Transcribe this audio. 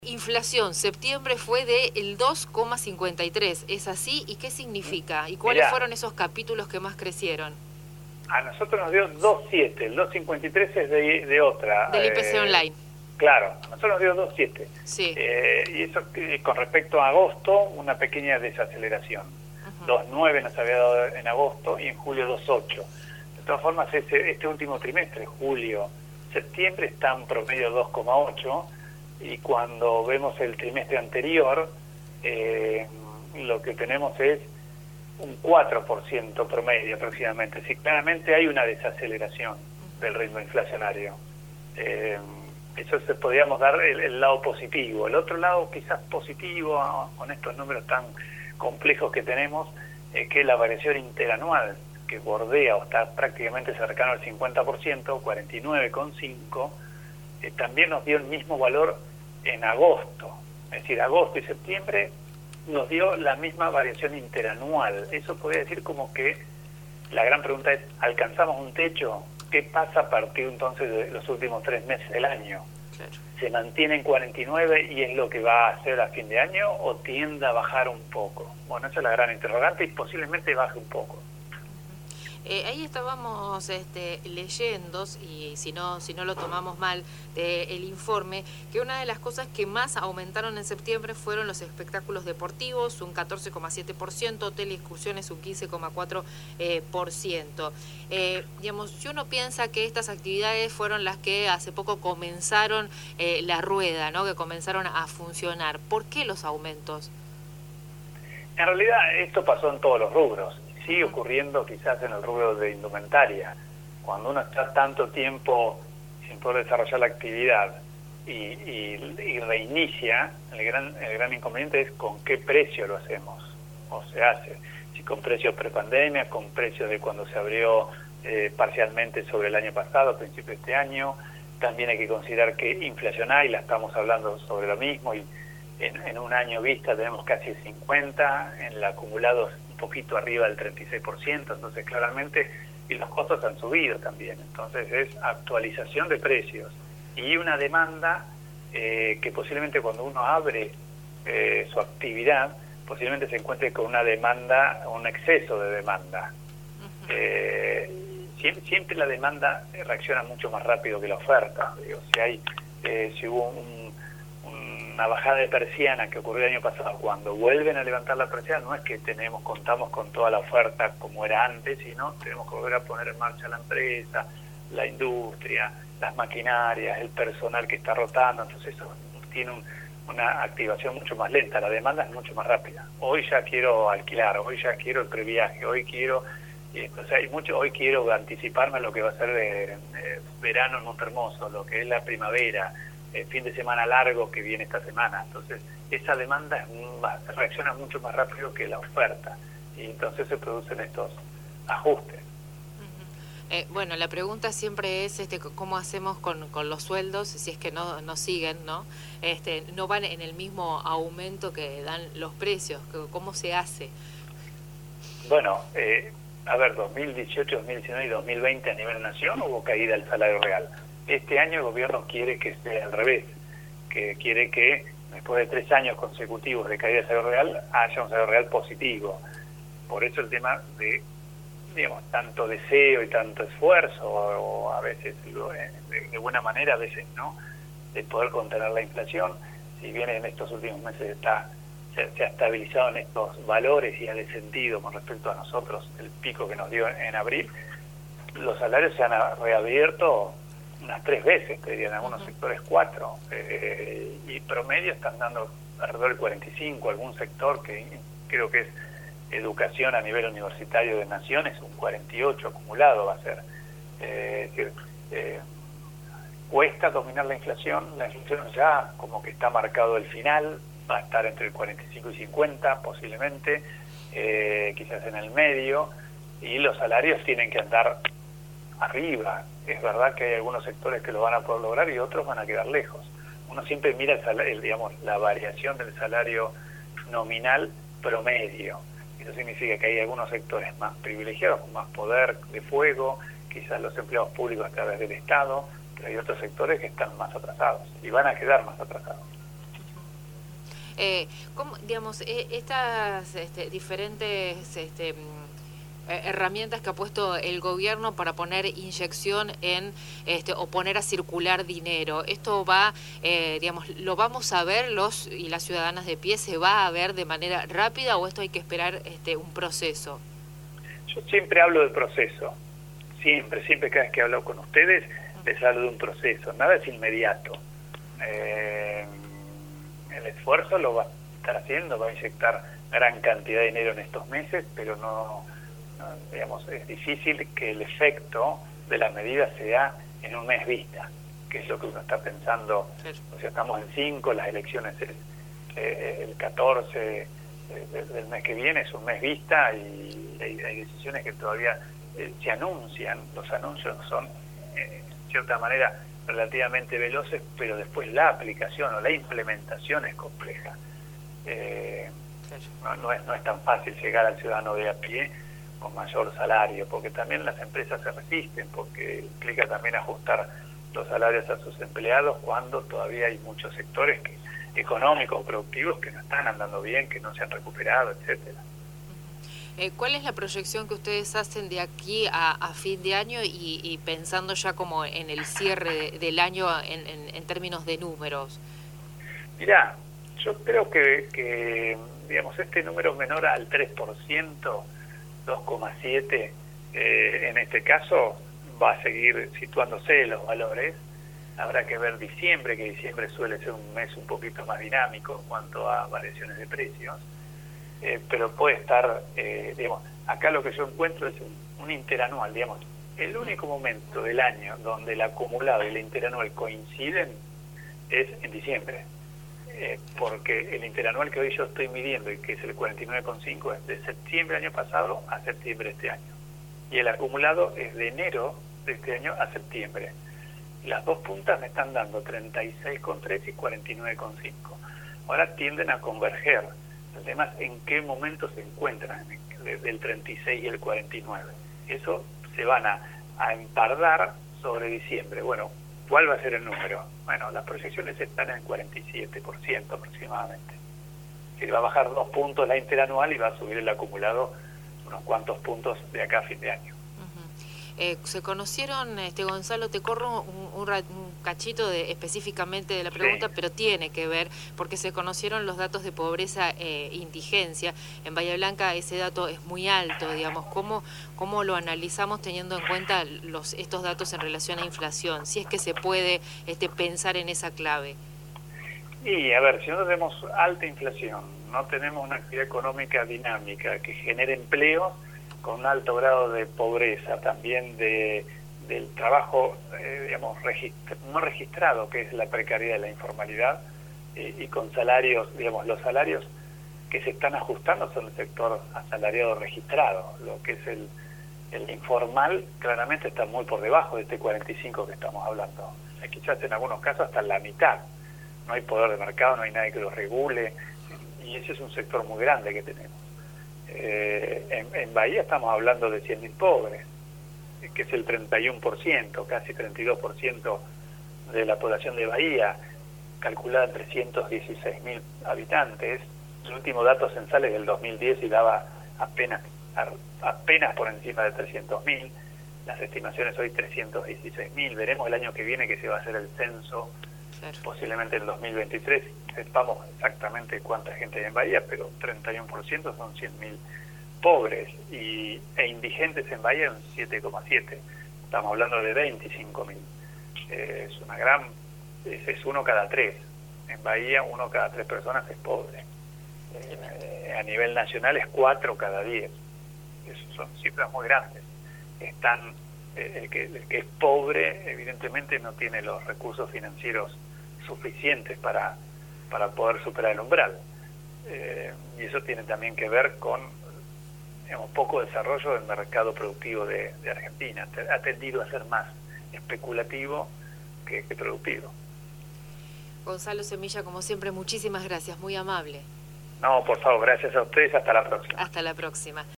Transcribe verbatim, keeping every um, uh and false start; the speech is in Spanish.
Inflación, septiembre fue de el dos coma cincuenta y tres, ¿es así? ¿Y qué significa? ¿Y cuáles Mirá, fueron esos capítulos que más crecieron? a nosotros nos dio dos coma siete, el dos coma cincuenta y tres es de, de otra. Del I P C eh, online. Claro, a nosotros nos dio dos coma siete. Sí. Eh, y eso eh, con respecto a agosto, una pequeña desaceleración. Uh-huh. dos coma nueve nos había dado en agosto y en julio dos coma ocho. De todas formas, este, este último trimestre, julio, septiembre, está en promedio dos coma ocho. Y cuando vemos el trimestre anterior, eh, lo que tenemos es un cuatro por ciento promedio aproximadamente. Así que claramente hay una desaceleración del ritmo inflacionario. Eh, eso se podríamos dar el, el lado positivo. El otro lado quizás positivo, con estos números tan complejos que tenemos, es que la variación interanual, que bordea o está prácticamente cercano al cincuenta por ciento, cuarenta y nueve coma cinco, eh, también nos dio el mismo valor en agosto. Es decir, agosto y septiembre nos dio la misma variación interanual. Eso podría decir como que la gran pregunta es, ¿alcanzamos un techo? ¿Qué pasa a partir entonces de los últimos tres meses del año? Claro. ¿Se mantiene en cuarenta y nueve y es lo que va a hacer a fin de año o tiende a bajar un poco? Bueno, esa es la gran interrogante y posiblemente baje un poco. Eh, ahí estábamos este, leyendo, y si no, si no lo tomamos mal, del informe, que una de las cosas que más aumentaron en septiembre fueron los espectáculos deportivos, un catorce coma siete por ciento, hotel y excursiones un quince coma cuatro por ciento. Eh, digamos, si uno piensa que estas actividades fueron las que hace poco comenzaron eh, la rueda, ¿no? Que comenzaron a funcionar, ¿por qué los aumentos? En realidad esto pasó en todos los rubros. Sigue ocurriendo quizás en el rubro de indumentaria. Cuando uno está tanto tiempo sin poder desarrollar la actividad y, y, y reinicia, el gran, el gran inconveniente es con qué precio lo hacemos o se hace. Si con precios prepandemia, con precios de cuando se abrió eh, parcialmente sobre el año pasado, a principios de este año. También hay que considerar que inflación hay, la estamos hablando sobre lo mismo, y en, en un año vista tenemos casi cincuenta, en el acumulado poquito arriba del treinta y seis por ciento, entonces claramente, y los costos han subido también, entonces es actualización de precios y una demanda eh, que posiblemente cuando uno abre eh, su actividad, posiblemente se encuentre con una demanda, un exceso de demanda. Uh-huh. eh, siempre, siempre la demanda reacciona mucho más rápido que la oferta. Digo, si hay, eh, si hubo un una bajada de persiana que ocurrió el año pasado, cuando vuelven a levantar la persiana, no es que tenemos contamos con toda la oferta como era antes, sino tenemos que volver a poner en marcha la empresa, la industria, las maquinarias, el personal que está rotando, entonces eso tiene un, una activación mucho más lenta, la demanda es mucho más rápida. Hoy ya quiero alquilar, hoy ya quiero el previaje, hoy quiero, y entonces hay mucho, hoy quiero anticiparme a lo que va a ser de, de verano en Montermoso, lo que es la primavera, el fin de semana largo que viene esta semana. Entonces esa demanda es más, reacciona mucho más rápido que la oferta y entonces se producen estos ajustes. Uh-huh. eh, bueno, la pregunta siempre es este, cómo hacemos con, con los sueldos, si es que no, no siguen, ¿no? Este, no van en el mismo aumento que dan los precios, ¿cómo se hace? Bueno, eh, a ver, dos mil dieciocho, dos mil diecinueve y dos mil veinte a nivel nación hubo caída del salario real. Este año el gobierno quiere que sea al revés, que quiere que después de tres años consecutivos de caída del salario real haya un salario real positivo. Por eso el tema de, digamos, tanto deseo y tanto esfuerzo, o a veces de, de buena manera, a veces no, de poder contener la inflación. Si bien en estos últimos meses está se, se ha estabilizado en estos valores y ha descendido con respecto a nosotros el pico que nos dio en, en abril, los salarios se han reabierto unas tres veces, te diría, en algunos uh-huh. sectores cuatro, eh, y promedio están dando alrededor del cuarenta y cinco, algún sector que creo que es educación a nivel universitario de naciones, un cuarenta y ocho acumulado va a ser. Eh, es decir, eh, cuesta dominar la inflación, la inflación ya como que está marcado el final, va a estar entre el cuarenta y cinco y cincuenta posiblemente, eh, quizás en el medio, y los salarios tienen que andar arriba. Es verdad que hay algunos sectores que lo van a poder lograr y otros van a quedar lejos. Uno siempre mira el salario, el, digamos, la variación del salario nominal promedio. Eso significa que hay algunos sectores más privilegiados, con más poder de fuego, quizás los empleados públicos a través del Estado, pero hay otros sectores que están más atrasados y van a quedar más atrasados. Eh, ¿cómo, digamos, eh, estas este, diferentes este, eh, herramientas que ha puesto el gobierno para poner inyección en este, o poner a circular dinero, esto va, eh, digamos, lo vamos a ver los y las ciudadanas de pie, se va a ver de manera rápida o esto hay que esperar este, un proceso? Yo siempre hablo del proceso, siempre, siempre cada vez que hablo con ustedes les hablo de un proceso, nada es inmediato. Eh, el esfuerzo lo va a estar haciendo, va a inyectar gran cantidad de dinero en estos meses, pero no, no digamos, es difícil que el efecto de la medida sea en un mes vista, que es lo que uno está pensando. O sea, estamos en cinco, las elecciones es eh, el catorce eh, del mes que viene, es un mes vista y hay, hay decisiones que todavía eh, se anuncian, los anuncios son eh, de cierta manera relativamente veloces, pero después la aplicación o la implementación es compleja. Eh, no, no, es, no es tan fácil llegar al ciudadano de a pie con mayor salario, porque también las empresas se resisten, porque implica también ajustar los salarios a sus empleados cuando todavía hay muchos sectores que, económicos, productivos, que no están andando bien, que no se han recuperado, etcétera. Eh, ¿Cuál es la proyección que ustedes hacen de aquí a, a fin de año y, y pensando ya como en el cierre de, del año en, en, en términos de números? Mirá, yo creo que, que digamos, este número menor al tres por ciento, dos coma siete, eh, en este caso va a seguir situándose los valores. Habrá que ver diciembre, que diciembre suele ser un mes un poquito más dinámico en cuanto a variaciones de precios. Eh, pero puede estar, eh, digamos, acá lo que yo encuentro es un, un interanual, digamos, el único momento del año donde el acumulado y el interanual coinciden es en diciembre, eh, porque el interanual que hoy yo estoy midiendo y que es el cuarenta y nueve coma cinco es de septiembre del año pasado a septiembre de este año, y el acumulado es de enero de este año a septiembre. Las dos puntas me están dando treinta y seis coma tres y cuarenta y nueve coma cinco. Ahora tienden a converger. El tema es en qué momento se encuentran del treinta y seis y el cuarenta y nueve. Eso se van a, a empardar sobre diciembre. Bueno, ¿cuál va a ser el número? Bueno, las proyecciones están en el cuarenta y siete por ciento aproximadamente. Se va a bajar dos puntos la interanual y va a subir el acumulado unos cuantos puntos de acá a fin de año. Eh, se conocieron, este Gonzalo, te corro un, un, un cachito de, específicamente de la pregunta, sí, pero tiene que ver, porque se conocieron los datos de pobreza e indigencia. En Bahía Blanca ese dato es muy alto, digamos. ¿Cómo, cómo lo analizamos teniendo en cuenta los, estos datos en relación a inflación? Si es que se puede este, pensar en esa clave. Y, a ver, si no tenemos alta inflación, no tenemos una actividad económica dinámica que genere empleo, con un alto grado de pobreza, también de del trabajo, eh, digamos, registr no registrado, que es la precariedad y la informalidad, eh, y con salarios, digamos, los salarios que se están ajustando son el sector asalariado registrado, lo que es el, el informal, claramente está muy por debajo de este cuarenta y cinco que estamos hablando. O sea, quizás en algunos casos hasta la mitad. No hay poder de mercado, no hay nadie que lo regule, y ese es un sector muy grande que tenemos. Eh, en, en Bahía estamos hablando de cien mil pobres, que es el treinta y uno por ciento, casi treinta y dos por ciento de la población de Bahía, calculada en trescientos dieciséis mil habitantes. El último dato censal es del dos mil diez y daba apenas, apenas por encima de trescientos mil. Las estimaciones hoy trescientos dieciséis mil. Veremos el año que viene que se va a hacer el censo, claro, posiblemente en el dos mil veintitrés. Sepamos exactamente cuánta gente hay en Bahía, pero treinta y uno por ciento son cien mil pobres y, e indigentes en Bahía en siete coma siete. Estamos hablando de veinticinco mil. Eh, es una gran, es, es uno cada tres. En Bahía uno cada tres personas es pobre. Eh, a nivel nacional es cuatro cada diez. Eso son cifras muy grandes. Están, eh, el, que, el que es pobre evidentemente no tiene los recursos financieros suficientes para para poder superar el umbral. Eh, y eso tiene también que ver con, digamos, poco desarrollo del mercado productivo de, de Argentina. Ha tendido a ser más especulativo que, que productivo. Gonzalo Semilla, como siempre, muchísimas gracias, muy amable. No, por favor, gracias a ustedes, hasta la próxima. Hasta la próxima.